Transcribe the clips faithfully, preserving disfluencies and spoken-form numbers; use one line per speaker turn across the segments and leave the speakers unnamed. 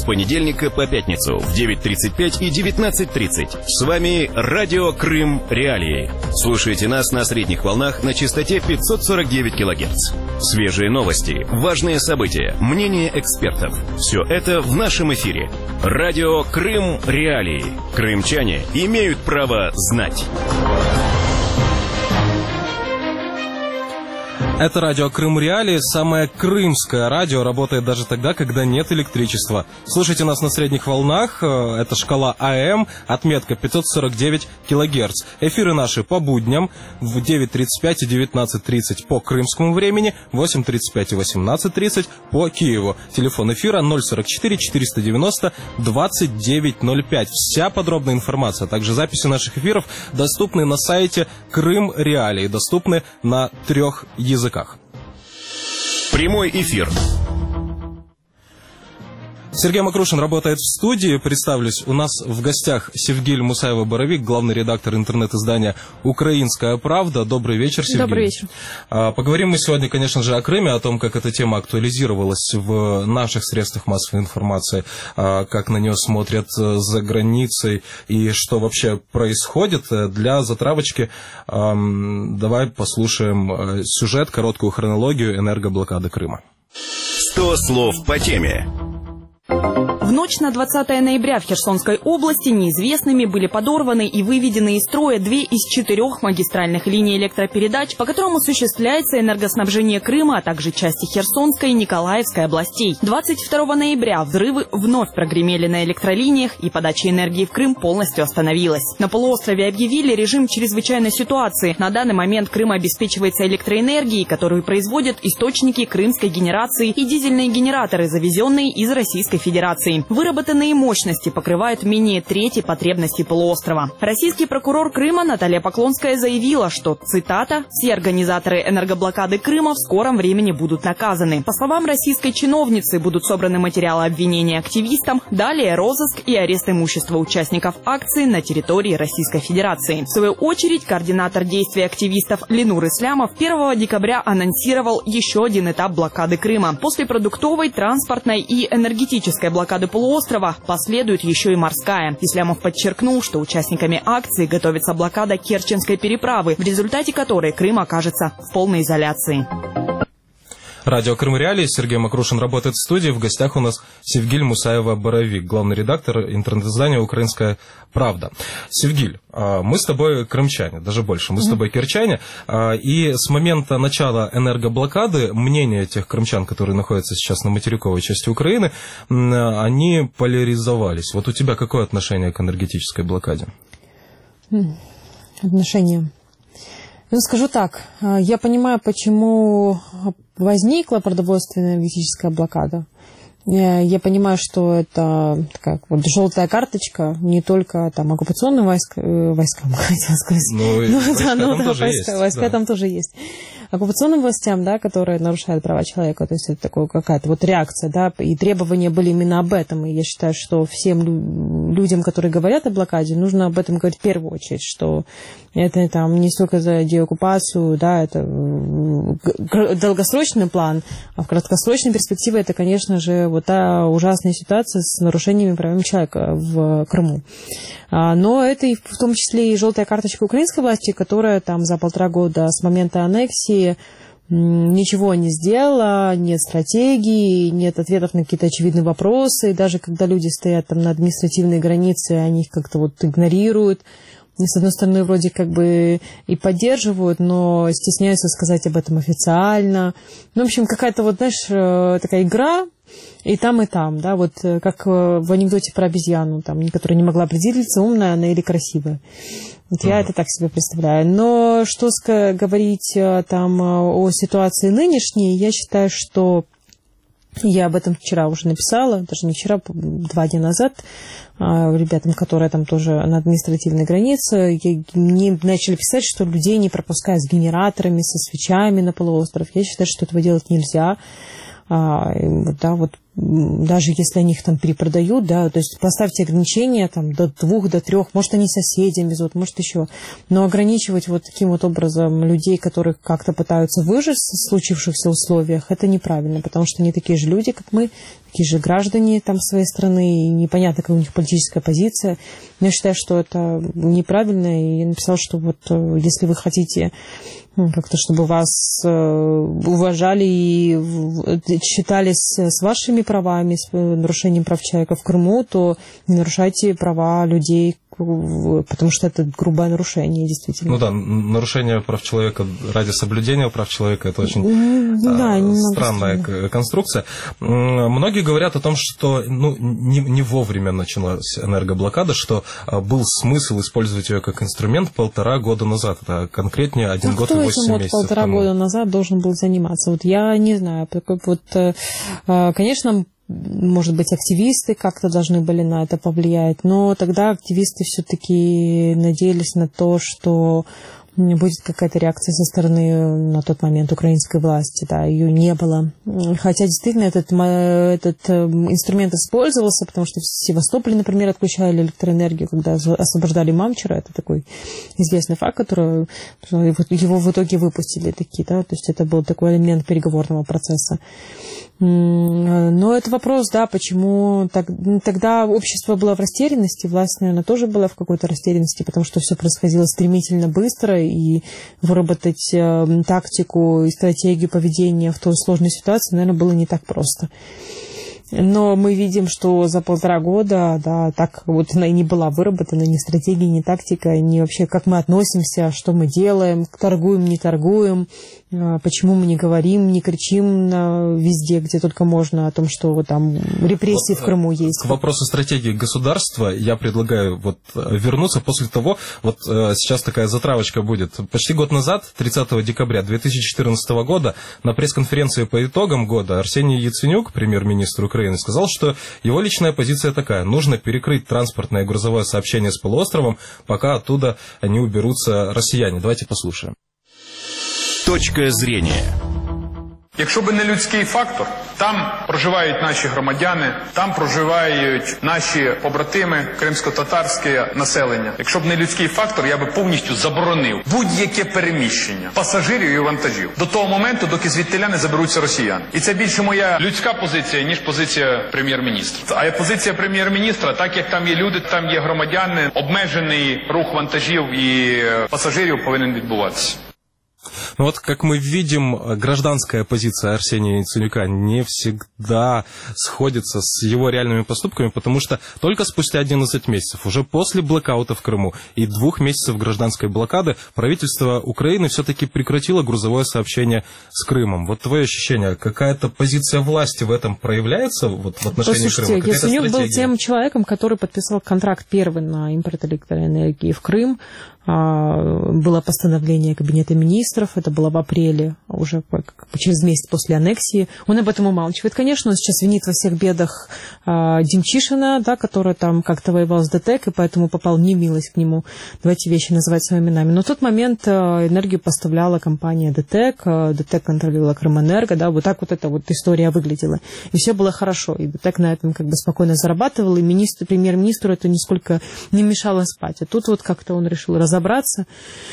С понедельника по пятницу в девять тридцать пять и девятнадцать тридцать. С вами Радио Крым Реалии. Слушайте нас на средних волнах на частоте пятьсот сорок девять килогерц. Свежие новости, важные события, мнения экспертов. Все это в нашем эфире. Радио Крым Реалии. Крымчане имеют право знать.
Это радио Крым Реалии, самое крымское радио, работает даже тогда, когда нет электричества. Слушайте нас на средних волнах, это шкала АМ, отметка пятьсот сорок девять килогерц. Эфиры наши по будням в девять тридцать пять и девятнадцать тридцать по крымскому времени, восемь тридцать пять и восемнадцать тридцать по Киеву. Телефон эфира ноль сорок четыре четыреста девяносто двадцать девять ноль пять. Вся подробная информация, а также записи наших эфиров доступны на сайте Крым Реалии, доступны на трех языках.
Прямой эфир.
Сергей Макрушин работает в студии. Представлюсь, у нас в гостях Севгиль Мусаева-Боровик, главный редактор интернет-издания «Украинская правда». Добрый вечер, Севгиль.
Добрый вечер.
Поговорим мы сегодня, конечно же, о Крыме, о том, как эта тема актуализировалась в наших средствах массовой информации, как на нее смотрят за границей и что вообще происходит. Для затравочки давай послушаем сюжет, короткую хронологию энергоблокады Крыма.
Сто слов по теме.
В ночь на двадцатое ноября в Херсонской области неизвестными были подорваны и выведены из строя две из четырех магистральных линий электропередач, по которым осуществляется энергоснабжение Крыма, а также части Херсонской и Николаевской областей. двадцать второго ноября взрывы вновь прогремели на электролиниях, и подача энергии в Крым полностью остановилась. На полуострове объявили режим чрезвычайной ситуации. На данный момент Крым обеспечивается электроэнергией, которую производят источники крымской генерации и дизельные генераторы, завезенные из Российской Федерации. Выработанные мощности покрывают менее трети потребностей полуострова. Российский прокурор Крыма Наталья Поклонская заявила, что, цитата, «все организаторы энергоблокады Крыма в скором времени будут наказаны». По словам российской чиновницы, будут собраны материалы обвинения активистам, далее розыск и арест имущества участников акции на территории Российской Федерации. В свою очередь, координатор действий активистов Ленур Ислямов первого декабря анонсировал еще один этап блокады Крыма. После продуктовой, транспортной и энергетической блокады полуострова последует еще и морская. Ислямов подчеркнул, что участниками акции готовится блокада Керченской переправы, в результате которой Крым окажется в полной изоляции.
Радио Крым Реалии, Сергей Макрушин работает в студии. В гостях у нас Севгиль Мусаева-Боровик, главный редактор интернет-издания «Украинская правда». Севгиль, мы с тобой крымчане, даже больше, мы с тобой кирчане, и с момента начала энергоблокады мнения тех крымчан, которые находятся сейчас на материковой части Украины, они поляризовались. Вот у тебя какое отношение к энергетической блокаде?
Отношение... Ну, скажу так, я понимаю, почему возникла продовольственная энергетическая блокада. Я понимаю, что это такая вот желтая карточка не только там оккупационным войск, войскам, хотела сказать.
Ну,
ну,
войска,
да, ну,
там,
да,
тоже
войска,
есть,
войска
да.
там тоже есть. Оккупационным властям, да, которые нарушают права человека, то есть это такая какая-то вот реакция, да, и требования были именно об этом. И я считаю, что всем людям, которые говорят о блокаде, нужно об этом говорить в первую очередь, что это там не столько за деоккупацию, да, это долгосрочный план, а в краткосрочной перспективе это, конечно же, вот та ужасная ситуация с нарушениями прав человека в Крыму. Но это и в том числе и желтая карточка украинской власти, которая там за полтора года с момента аннексии ничего не сделала, нет стратегии, нет ответов на какие-то очевидные вопросы. И даже когда люди стоят там на административной границе, они их как-то вот игнорируют. И, с одной стороны, вроде как бы и поддерживают, но стесняются сказать об этом официально. Ну, в общем, какая-то вот, знаешь, такая игра и там, и там, да, вот как в анекдоте про обезьяну, там, которая не могла определиться, умная она или красивая. Вот я это так себе представляю. Но что говорить там о ситуации нынешней, я считаю, что я об этом вчера уже написала, даже не вчера, два дня назад, ребятам, которые там тоже на административной границе, мне начали писать, что людей не пропускают с генераторами, со свечами на полуостров. Я считаю, что этого делать нельзя. да, вот даже если они их там перепродают, да, то есть поставьте ограничения там до двух, до трех, может, они соседям везут, может, еще, но ограничивать вот таким вот образом людей, которые как-то пытаются выжить в случившихся условиях, это неправильно, потому что они такие же люди, как мы, такие же граждане там своей страны, и непонятно, какая у них политическая позиция. Но я считаю, что это неправильно, и я написала, что вот если вы хотите как-то, чтобы вас уважали и считались с вашими правами, с нарушением прав человека в Крыму, то не нарушайте права людей, потому что это грубое нарушение, действительно.
Ну да, нарушение прав человека ради соблюдения прав человека – это очень
да,
странная странно. конструкция. Многие говорят о том, что ну, не, не вовремя началась энергоблокада, что был смысл использовать ее как инструмент полтора года назад. Это конкретнее один а год и восемь месяцев
вот полтора
тому.
года назад должен был заниматься? Вот я не знаю. Вот, конечно, может быть, активисты как-то должны были на это повлиять, но тогда активисты все-таки надеялись на то, что будет какая-то реакция со стороны на тот момент украинской власти, да, ее не было. Хотя действительно этот, этот инструмент использовался, потому что в Севастополе, например, отключали электроэнергию, когда освобождали Мамчера, это такой известный факт, который его в итоге выпустили такие, да, то есть это был такой элемент переговорного процесса. Но это вопрос, да, почему так, тогда общество было в растерянности, власть, наверное, тоже была в какой-то растерянности, потому что все происходило стремительно быстро, и выработать э, тактику и стратегию поведения в той сложной ситуации, наверное, было не так просто. Но мы видим, что за полтора года, да, так вот она и не была выработана ни стратегия, ни тактика, ни вообще как мы относимся, что мы делаем, торгуем, не торгуем, почему мы не говорим, не кричим везде, где только можно, о том, что вот там репрессии вот, в Крыму есть.
К вопросу стратегии государства я предлагаю вот вернуться после того, вот сейчас такая затравочка будет. Почти год назад, тридцатого декабря две тысячи четырнадцатого года, на пресс-конференции по итогам года Арсений Яценюк, премьер-министр Украины, сказал, что его личная позиция такая: нужно перекрыть транспортное и грузовое сообщение с полуостровом, пока оттуда не уберутся россияне. Давайте послушаем.
Точка зрения.
Якщо би не людський фактор, там проживають наші громадяни, там проживають наші побратими, кримсько-татарське населення. Якщо б не людський фактор, я би повністю заборонив будь-яке переміщення пасажирів і вантажів до того моменту, доки звідтиля не заберуться росіяни. І це більше моя людська позиція, ніж позиція прем'єр-міністра. А позиція прем'єр-міністра, так як там є люди, там є громадяни, обмежений рух вантажів і пасажирів повинен відбуватися.
Ну вот, как мы видим, гражданская позиция Арсения Яценюка не всегда сходится с его реальными поступками, потому что только спустя одиннадцать месяцев, уже после блэкаута в Крыму и двух месяцев гражданской блокады, правительство Украины все-таки прекратило грузовое сообщение с Крымом. Вот твое ощущение, какая-то позиция власти в этом проявляется вот, в отношении
Послушайте,
Крыма?
Яценюк был тем человеком, который подписал контракт первый на импорт электроэнергии в Крым. Было постановление Кабинета министров, это было в апреле, уже через месяц после аннексии. Он об этом умалчивает. Конечно, он сейчас винит во всех бедах Демчишина, да, который там как-то воевал с ДТЭК, и поэтому попал в немилость к нему. Давайте вещи называть своими именами. Но в тот момент энергию поставляла компания ДТЭК, ДТЭК контролировала Крымэнерго, да, вот так вот эта вот история выглядела. И все было хорошо. И ДТЭК на этом как бы спокойно зарабатывал, и министр, премьер-министру это нисколько не мешало спать. А тут вот как-то он решил разобраться разобраться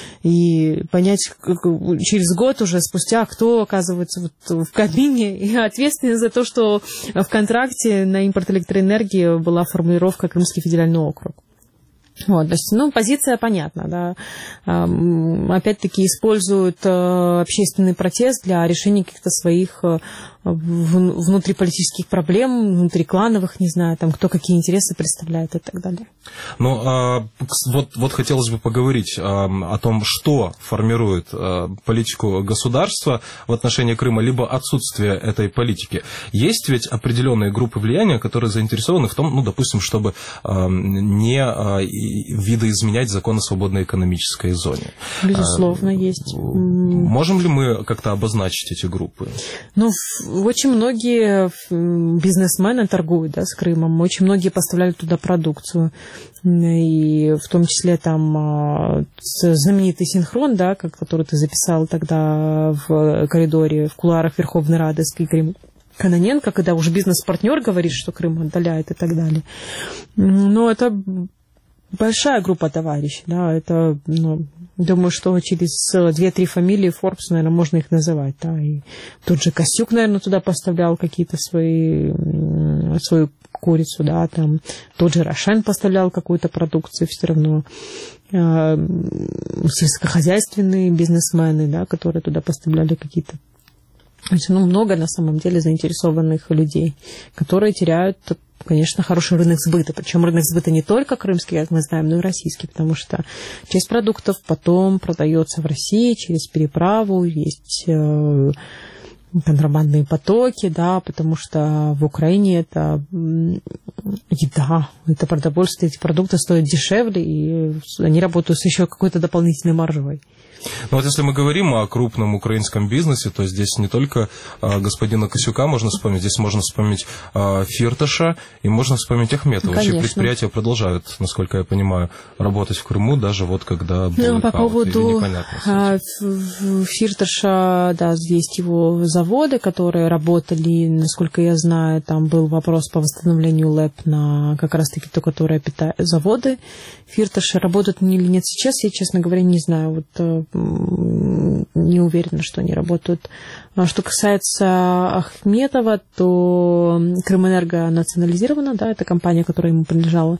и понять через год уже спустя, кто оказывается вот в кабине и ответственен за то, что в контракте на импорт электроэнергии была формулировка Крымский федеральный округ. Вот, то есть, ну, позиция понятна, да. Опять-таки используют общественный протест для решения каких-то своих внутриполитических проблем, внутриклановых, не знаю, там, кто какие интересы представляет и так далее.
Ну, а, вот, вот хотелось бы поговорить а, о том, что формирует а, политику государства в отношении Крыма, либо отсутствие этой политики. Есть ведь определенные группы влияния, которые заинтересованы в том, ну, допустим, чтобы а, не а, видоизменять закон о свободной экономической зоне.
Безусловно, а, есть.
Можем ли мы как-то обозначить эти группы?
Ну, очень многие бизнесмены торгуют, да, с Крымом, очень многие поставляют туда продукцию, и в том числе там знаменитый синхрон, да, который ты записал тогда в коридоре, в кулуарах Верховной Рады с Игорем Кононенко, когда уже бизнес-партнер говорит, что Крым отдаляет и так далее. Но это большая группа товарищей, да, это, ну, думаю, что через две-три фамилии Forbes, наверное, можно их называть, да, и тот же Костюк, наверное, туда поставлял какие-то свои, свою курицу, да, там, тот же Рошен поставлял какую-то продукцию все равно, сельскохозяйственные бизнесмены, да, которые туда поставляли какие-то. То есть, ну, много на самом деле заинтересованных людей, которые теряют, конечно, хороший рынок сбыта. Причем рынок сбыта не только крымский, как мы знаем, но и российский, потому что часть продуктов потом продается в России через переправу, есть э, контрабандные потоки, да, потому что в Украине это еда, это продовольствие, эти продукты стоят дешевле, и они работают с еще какой-то дополнительной маржевой.
Ну вот если мы говорим о крупном украинском бизнесе, то здесь не только а, господина Косюка можно вспомнить, здесь можно вспомнить а, Фирташа и можно вспомнить Ахметова. Вообще предприятия продолжают, насколько я понимаю, работать в Крыму, даже вот когда был
ну, по поводу а, Фирташа, да, есть его заводы, которые работали, насколько я знаю, там был вопрос по восстановлению ЛЭП на как раз-таки то, которое питает заводы. Фирташи работают или нет сейчас, я, честно говоря, не знаю, вот не уверена, что они работают. Что касается Ахметова, то Крымэнерго национализирована, да, это компания, которая ему принадлежала.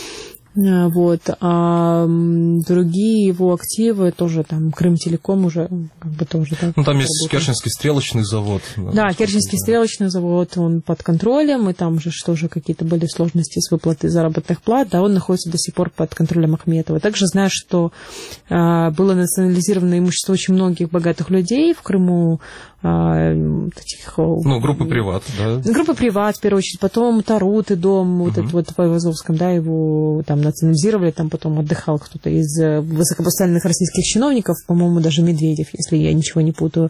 Вот. А другие его активы тоже, там, Крымтелеком уже как бы тоже. Да,
ну, там есть работает. Керченский стрелочный завод.
Да, Керченский да. стрелочный завод, он под контролем, и там же что же какие-то были сложности с выплатой заработных плат, да, он находится до сих пор под контролем Ахметова. Также знаю, что а, было национализировано имущество очень многих богатых людей в Крыму, а, таких,
ну, группы приват, да.
Группы приват, в первую очередь, потом Тарут и дом, uh-huh. вот этот вот в Айвазовском, да, его там национализировали, там потом отдыхал кто-то из высокопоставленных российских чиновников, по-моему, даже Медведев, если я ничего не путаю.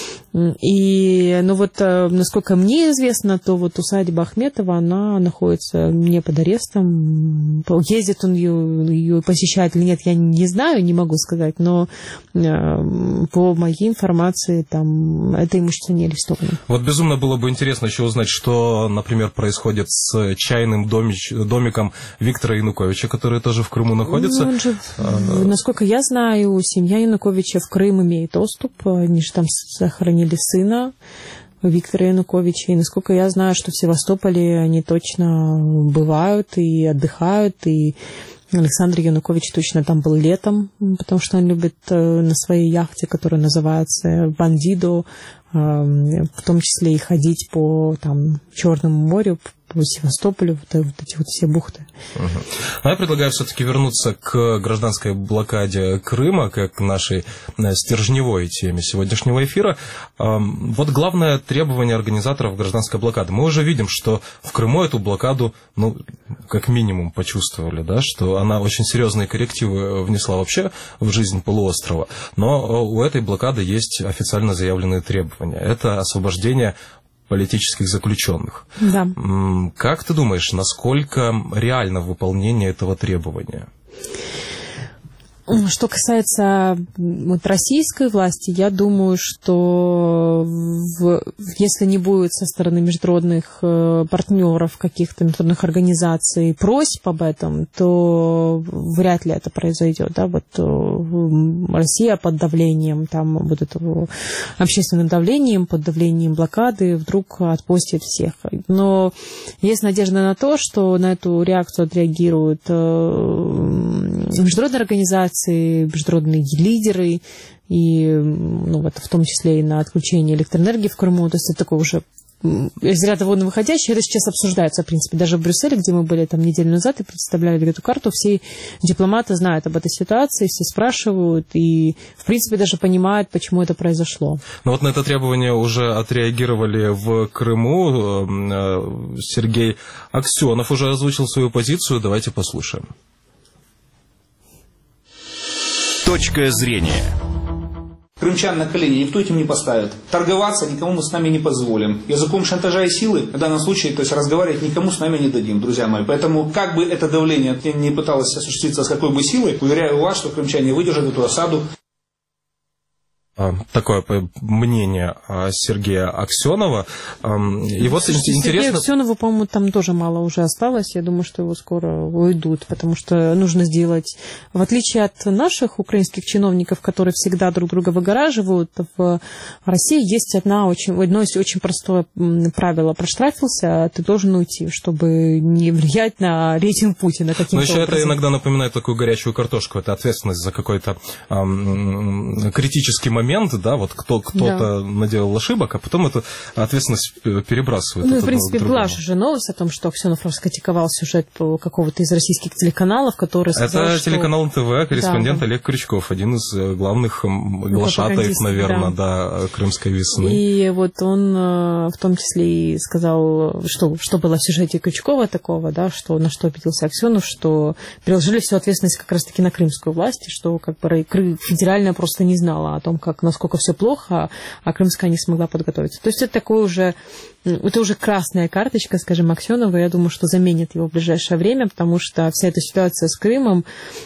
И, ну вот, насколько мне известно, то вот усадьба Ахметова, она находится не под арестом. Ездит он ее, ее посещает или нет, я не знаю, не могу сказать, но по моей информации, там, это имущество не арестовано.
Вот безумно было бы интересно еще узнать, что, например, происходит с чайным домич, домиком Виктора Януковича, который тоже в Крыму находится.
Ну, он же, а, насколько я знаю, семья Януковича в Крым имеет доступ. Они же там сохранили сына Виктора Януковича. И насколько я знаю, что в Севастополе они точно бывают и отдыхают. И Александр Янукович точно там был летом, потому что он любит на своей яхте, которая называется «Бандидо», в том числе и ходить по там, Черному морю, по Севастополю, вот, вот эти вот все бухты.
Угу. А я предлагаю все-таки вернуться к гражданской блокаде Крыма, как к нашей стержневой теме сегодняшнего эфира. Вот главное требование организаторов гражданской блокады. Мы уже видим, что в Крыму эту блокаду, ну, как минимум почувствовали, да, что она очень серьезные коррективы внесла вообще в жизнь полуострова. Но у этой блокады есть официально заявленные требования. Это освобождение политических заключенных.
Да.
Как ты думаешь, насколько реально выполнение этого требования?
Что касается вот, российской власти, я думаю, что в, если не будет со стороны международных э, партнеров, каких-то международных организаций просьб об этом, то вряд ли это произойдет. Да? Вот, э, Россия под давлением, там, вот этого, общественным давлением, под давлением блокады вдруг отпустит всех. Но есть надежда на то, что на эту реакцию отреагируют э, международные организации, международные лидеры, и, ну, вот, в том числе и на отключение электроэнергии в Крыму. То есть это такое уже из ряда вон выходящее. Это сейчас обсуждается, в принципе, даже в Брюсселе, где мы были там неделю назад и представляли эту карту. Все дипломаты знают об этой ситуации, все спрашивают и, в принципе, даже понимают, почему это произошло.
Ну вот на это требование уже отреагировали в Крыму. Сергей Аксенов уже озвучил свою позицию. Давайте послушаем.
Точка зрения.
Крымчан на колени никто этим не поставит. Торговаться никому мы с нами не позволим. Языком шантажа и силы в данном случае, то есть разговаривать никому с нами не дадим, друзья мои. Поэтому, как бы это давление не пыталось осуществиться с какой бы силой, уверяю вас, что крымчане выдержат эту осаду.
такое мнение Сергея Аксенова. И вот
Слушайте,
интересно...
Сергею Аксенову, по-моему, там тоже мало уже осталось. Я думаю, что его скоро уйдут, потому что нужно сделать... В отличие от наших украинских чиновников, которые всегда друг друга выгораживают, в России есть одна очень, одно очень простое правило. Проштрафился, ты должен уйти, чтобы не влиять на рейтинг Путина каким-то
Но еще
образом.
это иногда напоминает такую горячую картошку. Это ответственность за какой-то эм, критический момент. момент, да, вот кто, кто-то да. наделал ошибок, а потом эту ответственность перебрасывают.
Ну, в принципе, была же новость о том, что Аксенов раскритиковал сюжет какого-то из российских телеканалов, который сказал,
Это
что...
телеканал эн тэ вэ, корреспондент
да.
Олег Крючков, один из главных глашатаев, наверное, да. да, крымской весны.
И вот он в том числе и сказал, что, что было в сюжете Крючкова такого, да, что на что обиделся Аксенов, что переложили всю ответственность как раз-таки на крымскую власть, и что как бы федеральная просто не знала о том, как насколько все плохо, а крымская не смогла подготовиться. То есть это такое уже, это уже красная карточка, скажем, Аксенова. Я думаю, что заменит его в ближайшее время, потому что вся эта ситуация с Крымом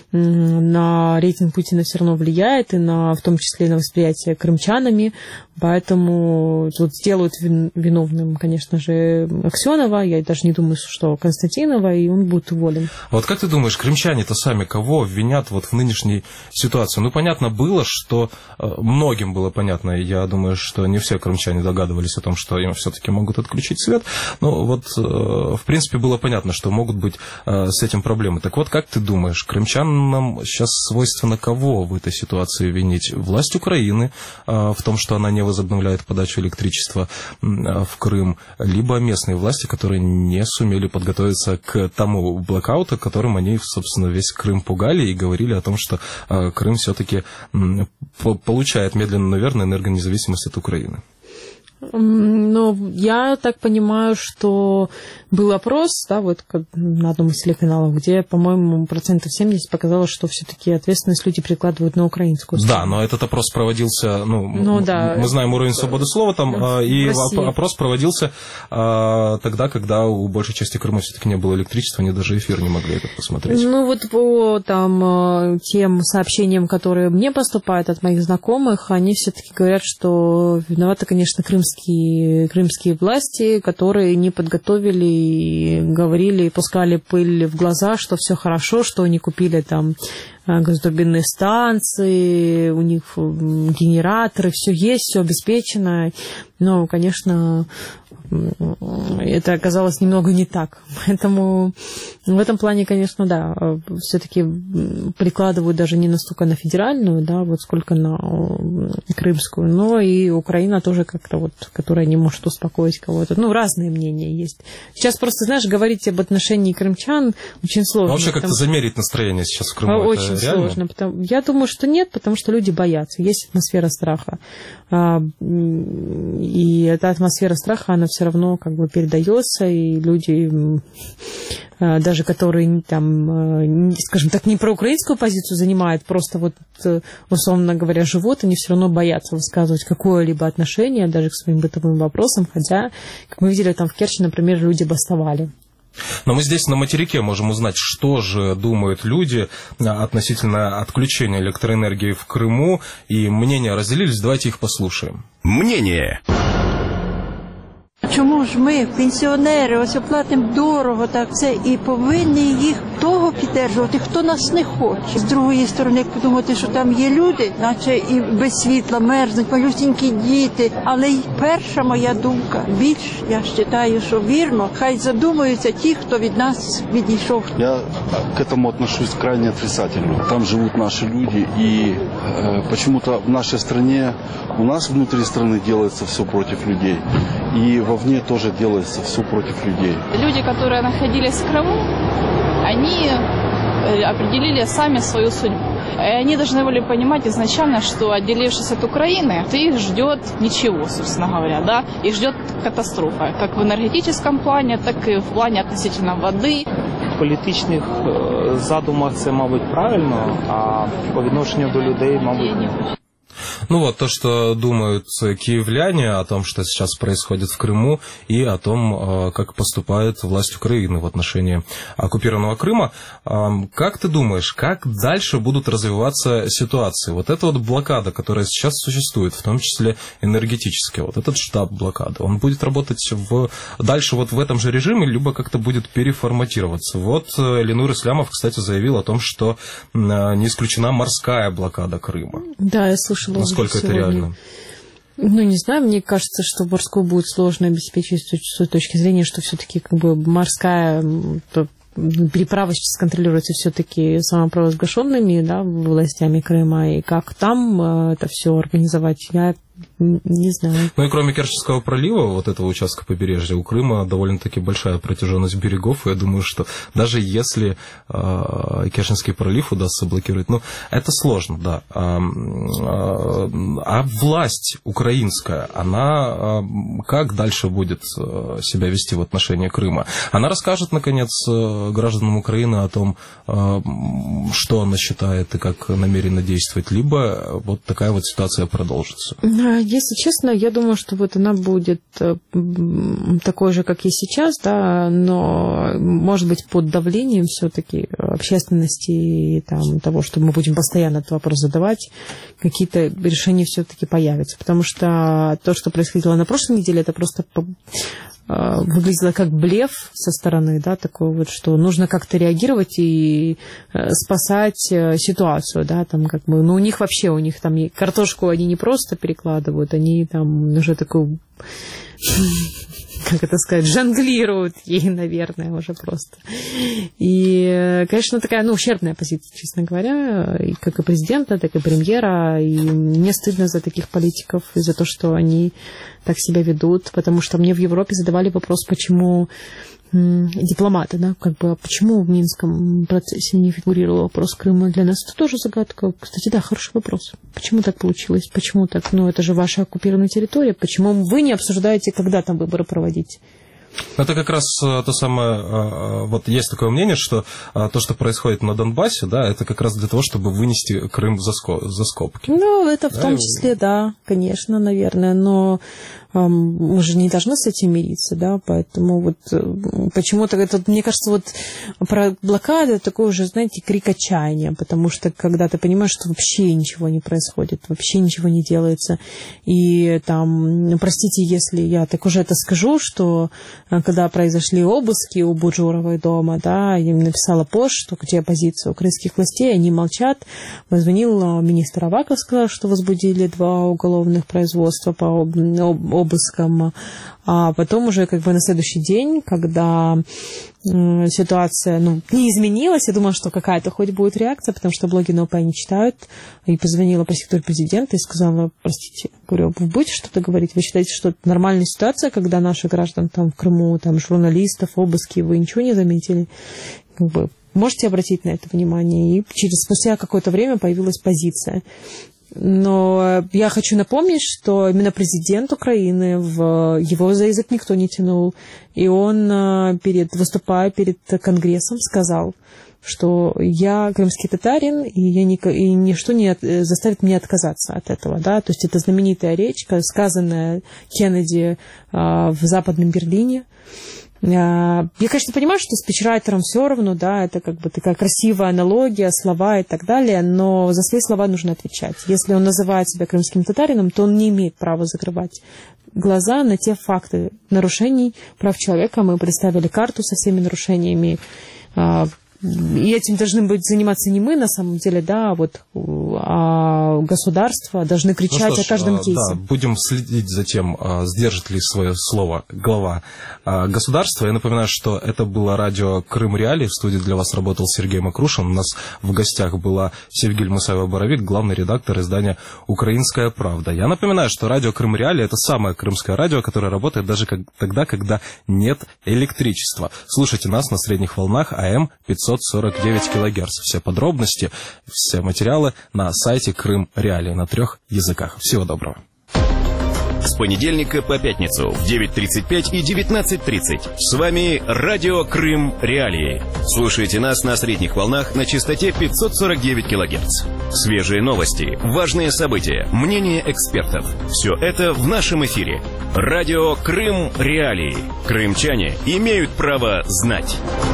на рейтинг Путина все равно влияет, и на, в том числе и на восприятие крымчанами. Поэтому вот сделают виновным, конечно же, Аксенова. Я даже не думаю, что Константинова, и он будет уволен.
А вот как ты думаешь, крымчане-то сами кого обвинят вот в нынешней ситуации? Ну, понятно было, что многим было понятно, я думаю, что не все крымчане догадывались о том, что им все-таки могут отключить свет, но вот, в принципе, было понятно, что могут быть с этим проблемы. Так вот, как ты думаешь, крымчанам сейчас свойственно кого в этой ситуации винить? Власть Украины в том, что она не возобновляет подачу электричества в Крым, либо местные власти, которые не сумели подготовиться к тому блэкауту, которым они, собственно, весь Крым пугали и говорили о том, что Крым все-таки получает медленно, наверное, энергонезависимость от Украины.
Но я так понимаю, что был опрос, да, вот на одном из телеканалов, где, по-моему, процентов семьдесят показалось, что все-таки ответственность люди прикладывают на украинскую сторону.
Да, но этот опрос проводился, ну,
ну
мы,
да,
мы знаем уровень свободы слова там, и опрос проводился а, тогда, когда у большей части Крыма все-таки не было электричества, они даже эфир не могли это посмотреть.
Ну вот по там тем сообщениям, которые мне поступают от моих знакомых, они все-таки говорят, что виноваты, конечно, крымские крымские власти, которые не подготовили и говорили, и пускали пыль в глаза, что все хорошо, что они купили там газотурбинные станции, у них генераторы, все есть, все обеспечено. Но, конечно, это оказалось немного не так. Поэтому в этом плане, конечно, да, все-таки прикладывают даже не настолько на федеральную, да, вот сколько на крымскую, но и Украина тоже как-то вот, которая не может успокоить кого-то. Ну, разные мнения есть. Сейчас просто, знаешь, говорить об отношении крымчан очень сложно.
Но вообще как-то замерить настроение сейчас в Крыму?
Очень сложно. Потому, я думаю, что нет, потому что люди боятся. Есть атмосфера страха. И эта атмосфера страха, она все равно как бы передается, и люди, даже которые там, скажем так, не проукраинскую позицию занимают, просто вот, условно говоря, живут, они все равно боятся высказывать какое-либо отношение даже к своим бытовым вопросам, хотя, как мы видели, там в Керчи, например, люди бастовали.
Но мы здесь на материке можем узнать, что же думают люди относительно отключения электроэнергии в Крыму, и мнения разделились, давайте их послушаем.
Мнение.
Чому ж ми, пенсіонери, ось оплатимо дорого, так це, і повинні їх того підтримувати, хто нас не хоче. З другої сторони, як подумати, що там є люди, наче і без світла мерзнуть, малюсінькі діти. Але й перша моя думка, більш, я вважаю, що вірно, хай задумаються ті, хто від нас відійшов.
Я к этому отношусь крайне отрицательно. Там живут наши люди, и э, почему-то в нашей стране, у нас внутри страны делается все против людей. И вовне тоже делается все против людей.
Люди, которые находились в Крыму, они определили сами свою судьбу. И они должны были понимать изначально, что, отделившись от Украины, их ждет ничего, собственно говоря, да, их ждет катастрофа, как в энергетическом плане, так и в плане относительно воды.
В політичних задумах це, мабуть, правильно, а по відношенню до людей, мабуть, ні.
Ну вот, то, что думают киевляне о том, что сейчас происходит в Крыму, и о том, как поступает власть Украины в отношении оккупированного Крыма. Как ты думаешь, как дальше будут развиваться ситуации? Вот эта вот блокада, которая сейчас существует, в том числе энергетическая, вот этот штаб блокады, он будет работать в... дальше вот в этом же режиме, либо как-то будет переформатироваться? Вот Ленур Ислямов, кстати, заявил о том, что не исключена морская блокада Крыма.
Да, я слышала.
Насколько это реально?
Ну, не знаю, мне кажется, что морскую будет сложно обеспечить с той точки зрения, что все-таки как бы морская переправа сейчас контролируется все-таки самопровозглашенными, да, властями Крыма, и как там это все организовать, я не знаю.
Ну и кроме Керченского пролива, вот этого участка побережья, у Крыма довольно-таки большая протяженность берегов, и я думаю, что даже если э, Керченский пролив удастся блокировать, ну, это сложно, да. А, а, а власть украинская, она э, как дальше будет себя вести в отношении Крыма? Она расскажет, наконец, гражданам Украины о том, э, что она считает и как намерена действовать, либо вот такая вот ситуация продолжится?
Если честно, я думаю, что вот она будет такой же, как и сейчас, да, но, может быть, под давлением все-таки общественности и там, того, что мы будем постоянно этот вопрос задавать, какие-то решения все-таки появятся. Потому что то, что происходило на прошлой неделе, это просто выглядело как блеф со стороны, да, такой вот, что нужно как-то реагировать и спасать ситуацию, да, там как бы, ну, у них вообще, у них там картошку они не просто перекладывают, они там уже такую, как это сказать, жонглируют ей, наверное, уже просто. И, конечно, такая, ну, ущербная позиция, честно говоря, и как и президента, так и премьера, и мне стыдно за таких политиков и за то, что они так себя ведут, потому что мне в Европе задавали вопрос, почему дипломаты, да, как бы, почему в Минском процессе не фигурировал вопрос Крыма, для нас это тоже загадка. Кстати, да, хороший вопрос. Почему так получилось? Почему так? Ну, это же ваша оккупированная территория. Почему вы не обсуждаете, когда там выборы проводить?
Это как раз то самое, вот есть такое мнение, что то, что происходит на Донбассе, да, это как раз для того, чтобы вынести Крым за скобки.
Ну, это в да, том числе, да, конечно, наверное, но мы же не должны с этим мириться, да, поэтому вот почему-то, это, мне кажется, вот про блокаду такой уже, знаете, крик отчаяния, потому что когда ты понимаешь, что вообще ничего не происходит, вообще ничего не делается, и там, простите, если я так уже это скажу, что когда произошли обыски у Буджуровой дома, да, я им написала пост, что где позиция украинских властей, они молчат, позвонил министр Аваков, сказал, что возбудили два уголовных производства по обыскам, а потом уже как бы на следующий день, когда ситуация, ну, не изменилась, я думала, что какая-то хоть будет реакция, потому что блоги на ОП не читают, и позвонила пресс-секретарю президента и сказала, простите, говорю, вы будете что-то говорить, вы считаете, что это нормальная ситуация, когда наши граждан там в Крыму, там журналистов, обыски, вы ничего не заметили? Как бы, можете обратить на это внимание? И через спустя какое-то время появилась позиция. Но я хочу напомнить, что именно президент Украины, в его за язык никто не тянул, и он, перед, выступая перед Конгрессом, сказал, что я крымский татарин, и, я не, и ничто не от, заставит меня отказаться от этого. Да? То есть это знаменитая речь, сказанная Кеннеди а, в Западном Берлине. Я, конечно, понимаю, что спичрайтерам все равно, да, это как бы такая красивая аналогия, слова и так далее, но за свои слова нужно отвечать. Если он называет себя крымским татарином, то он не имеет права закрывать глаза на те факты нарушений прав человека. Мы представили карту со всеми нарушениями, и этим должны быть заниматься не мы, на самом деле, да, а вот а государства должны кричать ну что ж, о каждом кейсе.
Да, будем следить за тем, сдержит ли свое слово глава государства. Я напоминаю, что это было радио Крым Реалии. В студии для вас работал Сергей Макрушин. У нас в гостях была Севгиль Мусаева-Боровик, главный редактор издания «Украинская правда». Я напоминаю, что радио Крым Реалии — это самое крымское радио, которое работает даже как, тогда, когда нет электричества. Слушайте нас на средних волнах А М пятьсот сорок девять килогерц. Все подробности, все материалы на сайте Крым Реалии на трех языках. Всего доброго.
С понедельника по пятницу в девять тридцать пять и девятнадцать тридцать. С вами Радио Крым Реалии. Слушайте нас на средних волнах на частоте пятьсот сорок девять килогерц. Свежие новости, важные события, мнения экспертов. Все это в нашем эфире. Радио Крым Реалии. Крымчане имеют право знать.